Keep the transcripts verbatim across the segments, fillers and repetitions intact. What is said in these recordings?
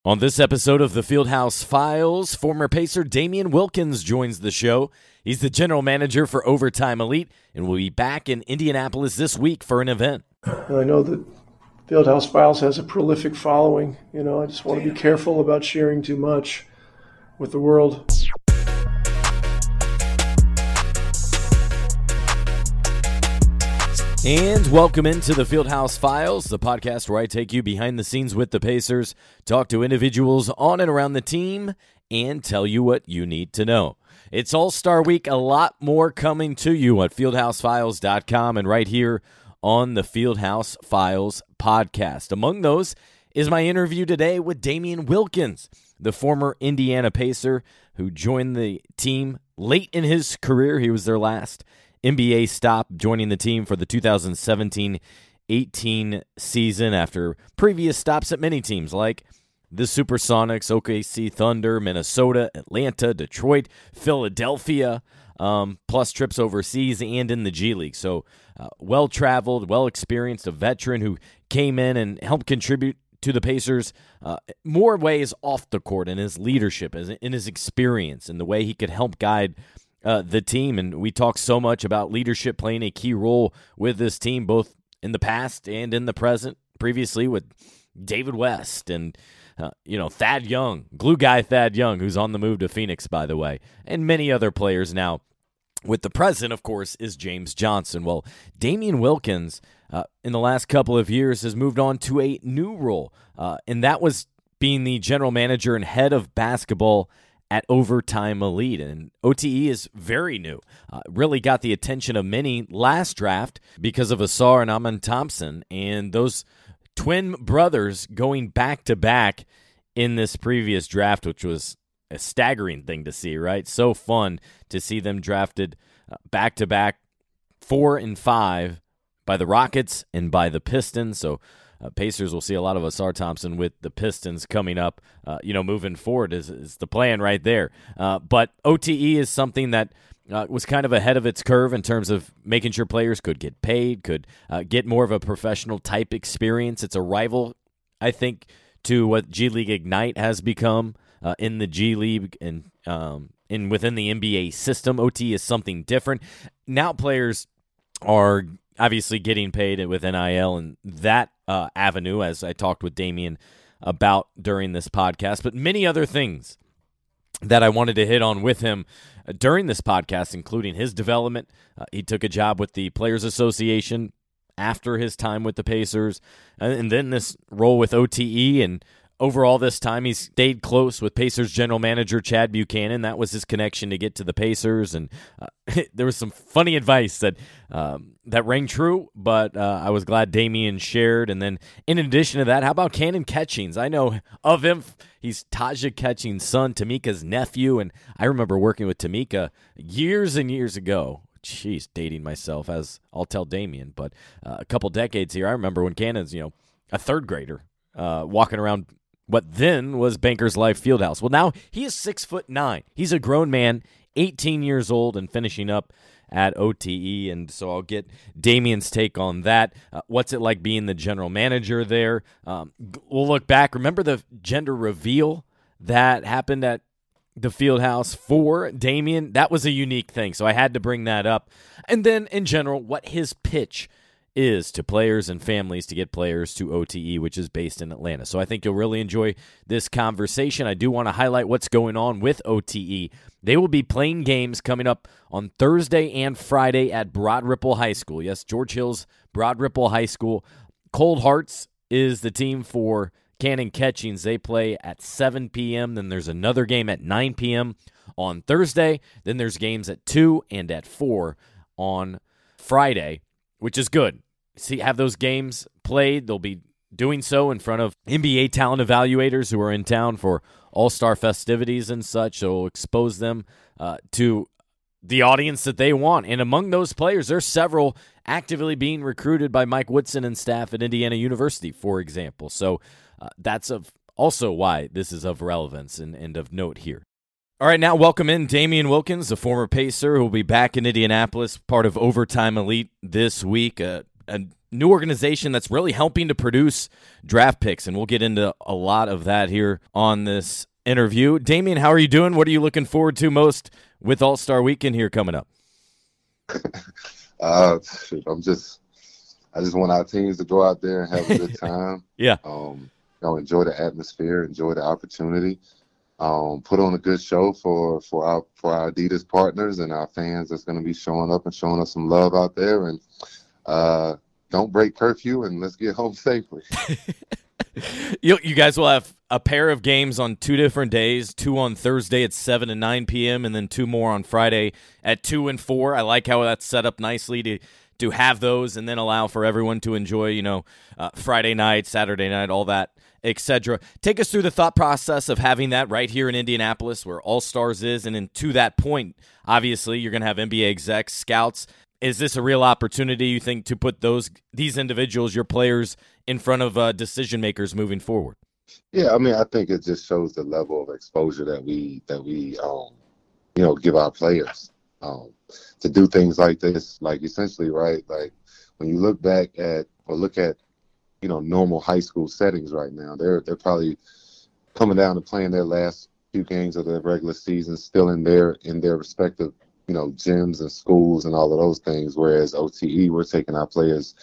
On this episode of the Fieldhouse Files, former Pacer Damian Wilkins joins the show. He's the general manager for Overtime Elite and will be back in Indianapolis this week for an event. I know that Fieldhouse Files has a prolific following. You know, I just want to be careful about sharing too much with the world. And welcome into the Fieldhouse Files, the podcast where I take you behind the scenes with the Pacers, talk to individuals on and around the team, and tell you what you need to know. It's All-Star Week, a lot more coming to you at fieldhouse files dot com and right here on the Fieldhouse Files podcast. Among those is my interview today with Damian Wilkins, the former Indiana Pacer who joined the team late in his career. He was their last N B A stop, joining the team for the two thousand seventeen eighteen season after previous stops at many teams like the Supersonics, O K C Thunder, Minnesota, Atlanta, Detroit, Philadelphia, um, plus trips overseas and in the G League. So uh, well-traveled, well-experienced, a veteran who came in and helped contribute to the Pacers uh, more ways off the court in his leadership, in his experience, and the way he could help guide Uh, the team. And we talk so much about leadership playing a key role with this team, both in the past and in the present, previously with David West and, uh, you know, Thad Young, glue guy Thad Young, who's on the move to Phoenix, by the way, and many other players now. With the present, of course, is James Johnson. Well, Damian Wilkins, uh, in the last couple of years, has moved on to a new role, uh, and that was being the general manager and head of basketball at Overtime Elite, and O T E is very new. Uh, really got the attention of many last draft because of Ausar and Amen Thompson, and those twin brothers going back-to-back in this previous draft, which was a staggering thing to see, right? So fun to see them drafted uh, back-to-back, four and five, by the Rockets and by the Pistons, so Uh, Pacers will see a lot of Ausar Thompson with the Pistons coming up, uh, you know, moving forward is, is the plan right there. Uh, but O T E is something that uh, was kind of ahead of its curve in terms of making sure players could get paid, could uh, get more of a professional type experience. It's a rival, I think, to what G League Ignite has become uh, in the G League and um, in within the N B A system. O T E is something different. Now players are obviously getting paid with N I L and that uh, avenue, as I talked with Damian about during this podcast, but many other things that I wanted to hit on with him uh, during this podcast, including his development. Uh, he took a job with the Players Association after his time with the Pacers, and, and then this role with O T E, and overall this time he stayed close with Pacers general manager Chad Buchanan. That was his connection to get to the Pacers, and uh, there was some funny advice that um, that rang true, but uh, I was glad Damian shared. And then in addition to that, how about Cannon Catchings? I know of him. He's Taja Catchings' son, Tamika's nephew, and I remember working with Tamika years and years ago. Jeez, dating myself, as I'll tell Damian, but uh, a couple decades here. I remember when Cannon's, you know, a third grader uh, walking around what then was Bankers Life Fieldhouse. Well, now he is six foot nine. He's a grown man, eighteen years old, and finishing up at O T E. And so I'll get Damian's take on that. Uh, what's it like being the general manager there? Um, we'll look back. Remember the gender reveal that happened at the Fieldhouse for Damian? That was a unique thing, so I had to bring that up. And then in general, what his pitch is to players and families to get players to O T E, which is based in Atlanta. So I think you'll really enjoy this conversation. I do want to highlight what's going on with O T E. They will be playing games coming up on Thursday and Friday at Broad Ripple High School. Yes, George Hills, Broad Ripple High School. Cold Hearts is the team for Cannon Catchings. They play at seven p.m. Then there's another game at nine p.m. on Thursday. Then there's games at two and at four on Friday, which is good. See, have those games played. They'll be doing so in front of N B A talent evaluators who are in town for all-star festivities and such. So we'll expose them uh, to the audience that they want. And among those players, there's several actively being recruited by Mike Woodson and staff at Indiana University, for example. So uh, that's of also why this is of relevance and, and of note here. All right, now welcome in Damian Wilkins, the former Pacer who will be back in Indianapolis, part of Overtime Elite this week. Uh, a new organization that's really helping to produce draft picks, and we'll get into a lot of that here on this interview. Damian, how are you doing? What are you looking forward to most with All-Star Weekend here coming up? uh, I'm just, I just want our teams to go out there and have a good time. yeah. Um, you know, enjoy the atmosphere, enjoy the opportunity. Um, put on a good show for, for our for our Adidas partners and our fans that's going to be showing up and showing us some love out there. And uh, don't break curfew, and let's get home safely. you, you guys will have a pair of games on two different days, two on Thursday at seven and nine p.m., and then two more on Friday at two and four. I like how that's set up nicely to to have those and then allow for everyone to enjoy, you know, uh, Friday night, Saturday night, all that, et cetera. Take us through the thought process of having that right here in Indianapolis where All Stars is. And then to that point, obviously, you're going to have N B A execs, scouts. Is this a real opportunity, you think, to put those these individuals, your players, in front of uh, decision makers moving forward? Yeah, I mean, I think it just shows the level of exposure that we that we um, you know, give our players um, to do things like this. Like essentially, right? Like when you look back at or look at you know, normal high school settings right now. They're they're probably coming down and playing their last few games of their regular season, still in their in their respective, you know, gyms and schools and all of those things. Whereas O T E, we're taking our players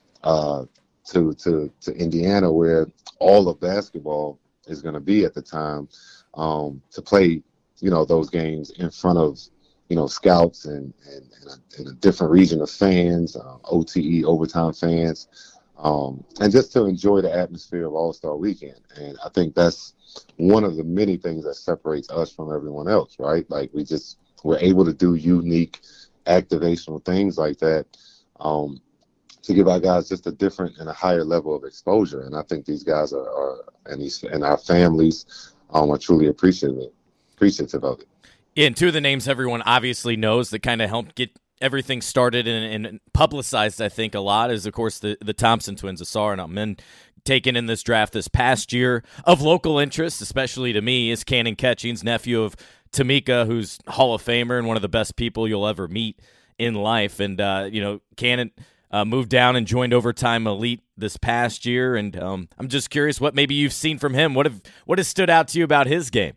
uh, to to to Indiana, where all of basketball is going to be at the time, um, to play, you know, those games in front of, you know, scouts and and, and, a, and a different region of fans, uh, O T E overtime fans. Um, and just to enjoy the atmosphere of All-Star Weekend. And I think that's one of the many things that separates us from everyone else, right? Like we just, we're able to do unique activational things like that um, to give our guys just a different and a higher level of exposure. And I think these guys are, are and these and our families um, are truly appreciative, appreciative of it. Yeah, and two of the names everyone obviously knows that kind of helped get everything started and, and publicized, I think, a lot is, of course, the, the Thompson twins, Ausar and Amen, taken in this draft this past year. Of local interest, especially to me, is Cannon Catchings, nephew of Tamika, who's Hall of Famer and one of the best people you'll ever meet in life. And, uh, you know, Cannon uh, moved down and joined Overtime Elite this past year. And um, I'm just curious what maybe you've seen from him. What have what has stood out to you about his game?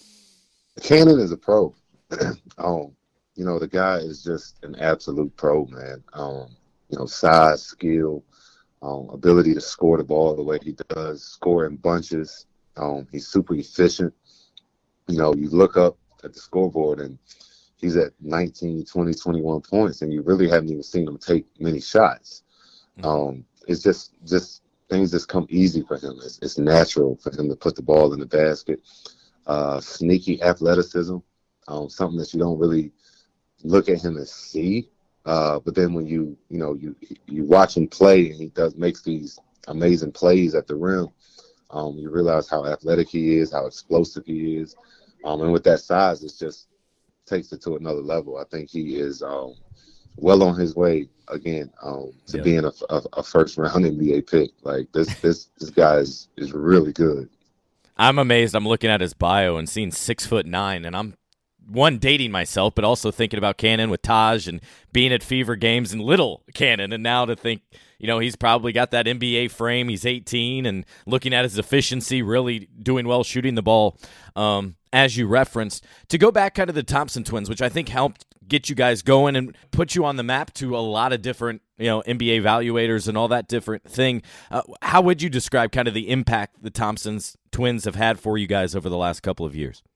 Cannon is a pro. um, You know, the guy is just an absolute pro, man. Um, you know, size, skill, um, ability to score the ball the way he does, score in bunches. Um, he's super efficient. You know, you look up at the scoreboard and he's at nineteen, twenty, twenty-one points, and you really haven't even seen him take many shots. Um, it's just, just things just come easy for him. It's, it's natural for him to put the ball in the basket. Uh, sneaky athleticism, um, something that you don't really look at him and see, uh, but then when you you know you you watch him play and he does makes these amazing plays at the rim, um, you realize how athletic he is, how explosive he is, um, and with that size, it just takes it to another level. I think he is um, well on his way again um, to yeah. being a, a, a first round N B A pick. Like this this this guy is is really good. I'm amazed. I'm looking at his bio and seeing six foot nine, and I'm one, dating myself, but also thinking about Cannon with Taj and being at Fever games and little Cannon. And now to think, you know, he's probably got that N B A frame. He's eighteen and looking at his efficiency, really doing well shooting the ball, um, as you referenced. To go back kind of the Thompson twins, which I think helped get you guys going and put you on the map to a lot of different, you know, N B A evaluators and all that different thing. Uh, how would you describe kind of the impact the Thompson's twins have had for you guys over the last couple of years?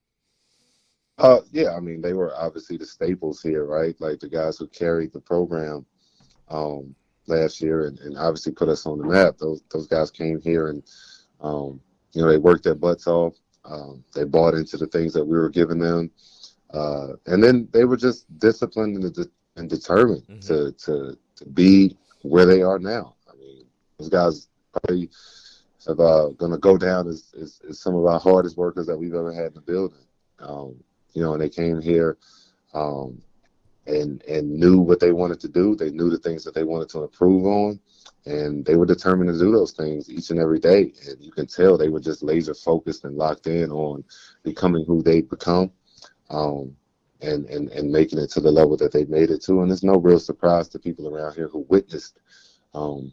Uh, yeah, I mean, they were obviously the staples here, right? Like the guys who carried the program um, last year and, and obviously put us on the map. Those those guys came here and, um, you know, they worked their butts off. Um, they bought into the things that we were giving them. Uh, and then they were just disciplined and, de- and determined mm-hmm. to, to to be where they are now. I mean, those guys probably are uh, going to go down as, as, as some of our hardest workers that we've ever had in the building. Um, You know, and they came here um, and and knew what they wanted to do. They knew the things that they wanted to improve on, and they were determined to do those things each and every day. And you can tell they were just laser focused and locked in on becoming who they become, um, and, and, and making it to the level that they made it to. And it's no real surprise to people around here who witnessed, um,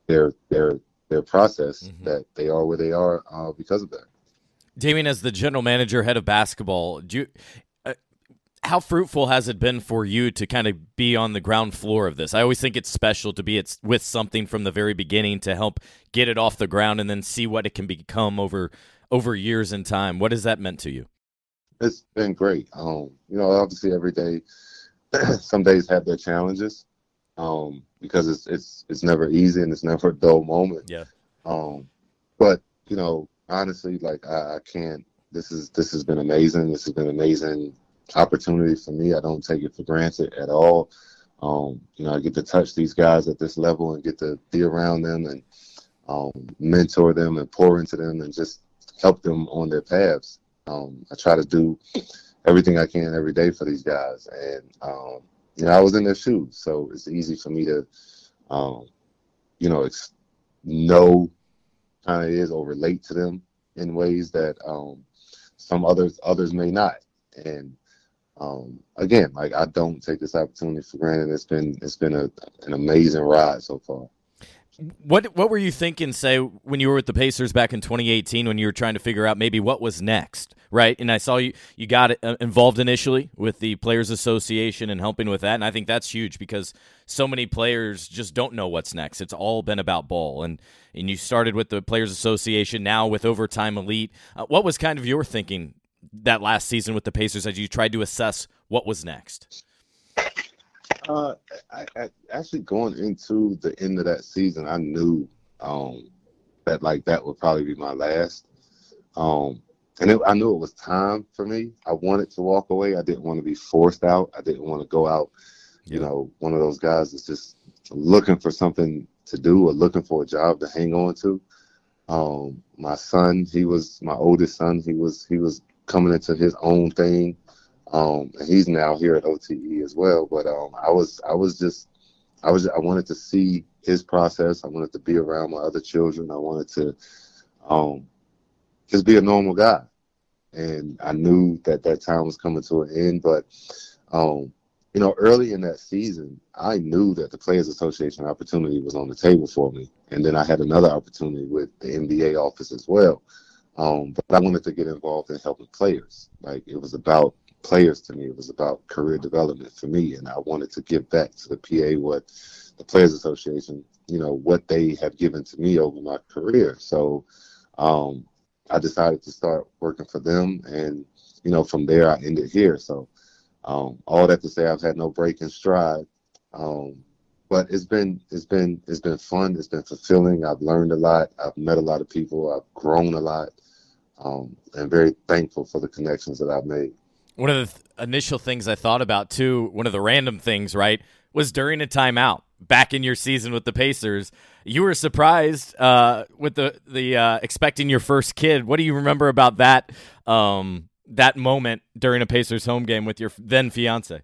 their their their process, Mm-hmm. that they are where they are uh, because of that. Damien, as the general manager, head of basketball, do you, uh, how fruitful has it been for you to kind of be on the ground floor of this? I always think it's special to be it's with something from the very beginning to help get it off the ground and then see what it can become over over years in time. What has that meant to you? It's been great. Um, you know, obviously every day, some days have their challenges, um, because it's it's it's never easy and it's never a dull moment. Yeah. Um, but you know, honestly, like I, I can't. This is this has been amazing. This has been an amazing opportunity for me. I don't take it for granted at all. Um, you know, I get to touch these guys at this level and get to be around them and um, mentor them and pour into them and just help them on their paths. Um, I try to do everything I can every day for these guys, and um, you know, I was in their shoes, so it's easy for me to, um, you know, ex- know how it is or relate to them in ways that um, some others others may not. And um, again, like I don't take this opportunity for granted. It's been it's been a, an amazing ride so far. What what were you thinking, say, when you were with the Pacers back in twenty eighteen when you were trying to figure out maybe what was next, right? And I saw you, you got involved initially with the Players Association and helping with that, and I think that's huge because so many players just don't know what's next. It's all been about ball, and, and you started with the Players Association, now with Overtime Elite. Uh, what was kind of your thinking that last season with the Pacers as you tried to assess what was next? Uh, I, I, actually, going into the end of that season, I knew um, that like that would probably be my last, um, and it, I knew it was time for me. I wanted to walk away. I didn't want to be forced out. I didn't want to go out, you Yeah. know, one of those guys that's just looking for something to do or looking for a job to hang on to. Um, my son, he was my oldest son. He was he was coming into his own thing. Um, and he's now here at O T E as well. But um, I was, I was just, I was, I wanted to see his process. I wanted to be around my other children. I wanted to, um, just be a normal guy. And I knew that that time was coming to an end. But, um, you know, early in that season, I knew that the Players Association opportunity was on the table for me. And then I had another opportunity with the N B A office as well. Um, but I wanted to get involved in helping players. Like it was about players to me. It was about career development for me, and I wanted to give back to the P A what the Players Association, you know, what they have given to me over my career. So um, I decided to start working for them, and you know, from there I ended here. So um, all that to say, I've had no break in stride, um, but it's been it's been it's been fun. It's been fulfilling. I've learned a lot. I've met a lot of people. I've grown a lot, um, and very thankful for the connections that I've made. One of the th- initial things I thought about, too, one of the random things, right, was during a timeout back in your season with the Pacers. You were surprised uh, with the, the uh, expecting your first kid. What do you remember about that um, that moment during a Pacers home game with your then fiance?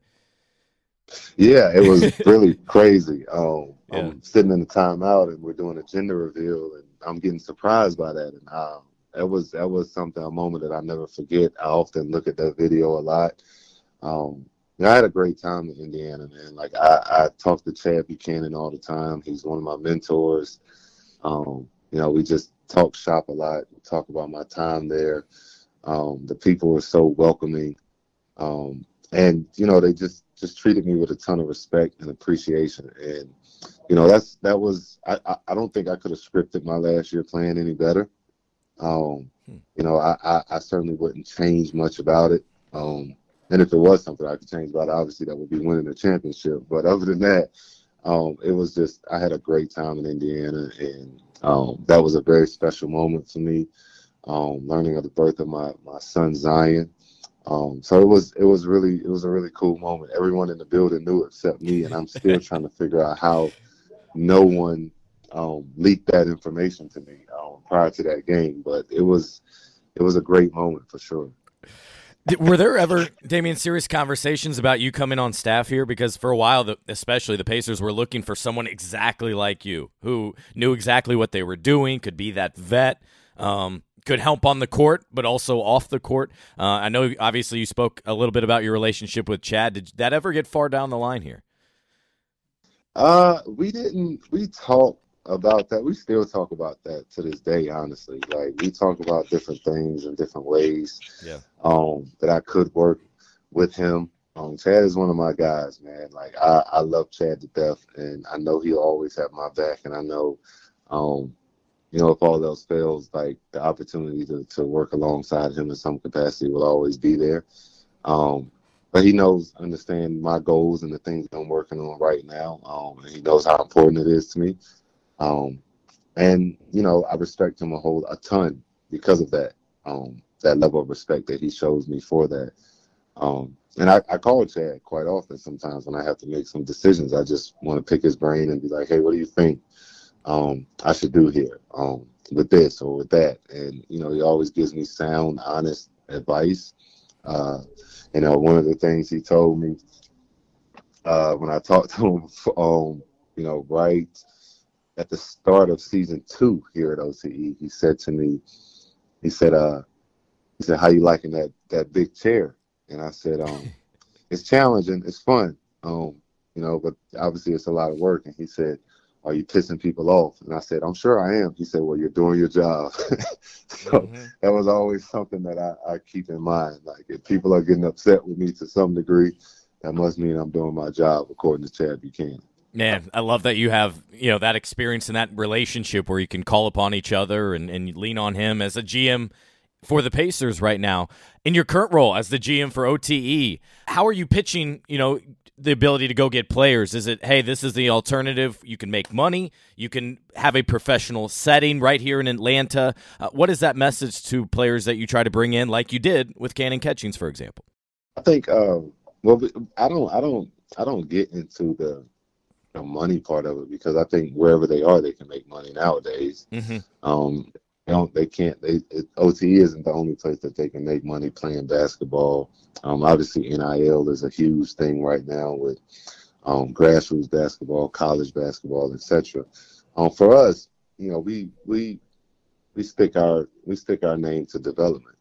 Yeah, it was really crazy. Um, Yeah. I'm sitting in the timeout and we're doing a gender reveal, and I'm getting surprised by that. And um, that was that was something, a moment that I never forget. I often look at that video a lot. Um, you know, I had a great time in Indiana, man. Like I, I talk to Chad Buchanan all the time. He's one of my mentors. Um, you know, we just talk shop a lot. We talk about my time there. Um, the people were so welcoming, um, and you know, they just just treated me with a ton of respect and appreciation. And you know, that's that was I, I, I don't think I could have scripted my last year playing any better. Um, you know, I, I, I certainly wouldn't change much about it. Um, and if there was something I could change about it, obviously that would be winning the championship. But other than that, um, it was just, I had a great time in Indiana, and um, that was a very special moment for me. Um, learning of the birth of my, my son Zion. Um, so it was it was really it was a really cool moment. Everyone in the building knew except me, and I'm still trying to figure out how no one um, leaked that information to me um, prior to that game. But it was it was a great moment for sure. Were there ever, Damien, serious conversations about you coming on staff here? Because for a while, the, especially the Pacers were looking for someone exactly like you, who knew exactly what they were doing, could be that vet, um, could help on the court, but also off the court. Uh, I know, obviously, you spoke a little bit about your relationship with Chad. Did that ever get far down the line here? Uh, we didn't. We talked about that, we still talk about that to this day, honestly. Like, we talk about different things in different ways Yeah. um, that I could work with him. Um, Chad is one of my guys, man. Like, I, I love Chad to death, and I know he'll always have my back, and I know, um, you know, if all else fails, like, the opportunity to, to work alongside him in some capacity will always be there. Um, but he knows, understand my goals and the things I'm working on right now, um, and he knows how important it is to me. Um, and, you know, I respect him a whole a ton because of that, um, that level of respect that he shows me for that. Um, and I, I call Chad quite often sometimes when I have to make some decisions. I just want to pick his brain and be like, hey, what do you think um, I should do here um, with this or with that? And, you know, he always gives me sound, honest advice. Uh, you know, one of the things he told me uh, when I talked to him, um, you know, right at the start of season two here at O T E, he said to me, he said, uh, he said, how you liking that, that big chair? And I said, um, it's challenging, it's fun, um, you know, but obviously it's a lot of work. And he said, are you pissing people off? And I said, I'm sure I am. He said, well, you're doing your job. So mm-hmm. That was always something that I, I keep in mind. Like, if people are getting upset with me to some degree, that must mean I'm doing my job, according to Chad Buchanan. Man, I love that you have, you know, that experience and that relationship where you can call upon each other and, and lean on him as a G M for the Pacers right now. In your current role as the G M for O T E, how are you pitching, you know, the ability to go get players? Is it, hey, this is the alternative. You can make money. You can have a professional setting right here in Atlanta. Uh, what is that message to players that you try to bring in, like you did with Cannon Catchings, for example? I think, uh, well, I don't, I don't, I don't get into the, the money part of it, because I think wherever they are, they can make money nowadays. Mm-hmm. Um, they don't, they can't. They it, O T E isn't the only place that they can make money playing basketball. Um, obviously, N I L is a huge thing right now with um, grassroots basketball, college basketball, et cetera. Um, for us, you know, we we we stick our we stick our name to development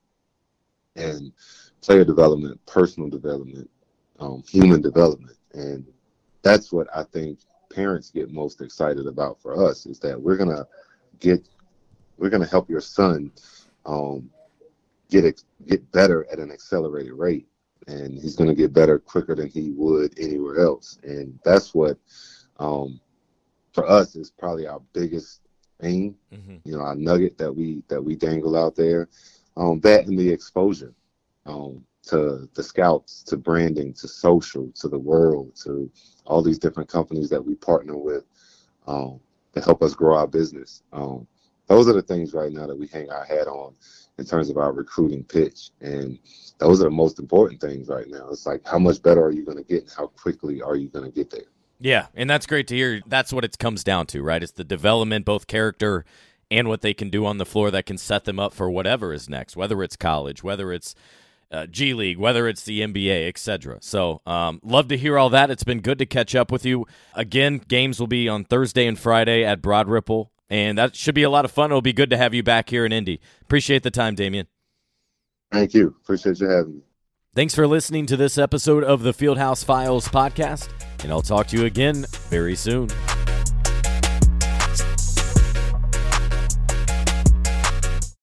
and player development, personal development, um, human development, and that's what I think parents get most excited about for us, is that we're gonna get, we're gonna help your son um, get get better at an accelerated rate, and he's gonna get better quicker than he would anywhere else. And that's what, um, for us, is probably our biggest aim. Mm-hmm. You know, our nugget that we that we dangle out there. Um, that and the exposure. Um, to the scouts, to branding, to social, to the world, to all these different companies that we partner with um, to help us grow our business. Um, those are the things right now that we hang our hat on in terms of our recruiting pitch. And those are the most important things right now. It's like, how much better are you going to get, and how quickly are you going to get there? Yeah, and that's great to hear. That's what it comes down to, right? It's the development, both character and what they can do on the floor that can set them up for whatever is next, whether it's college, whether it's Uh, G League, whether it's the N B A, et cetera. So um, love to hear all that. It's been good to catch up with you. Again, games will be on Thursday and Friday at Broad Ripple, and that should be a lot of fun. It'll be good to have you back here in Indy. Appreciate the time, Damian. Thank you. Appreciate you having me. Thanks for listening to this episode of the Fieldhouse Files podcast, and I'll talk to you again very soon.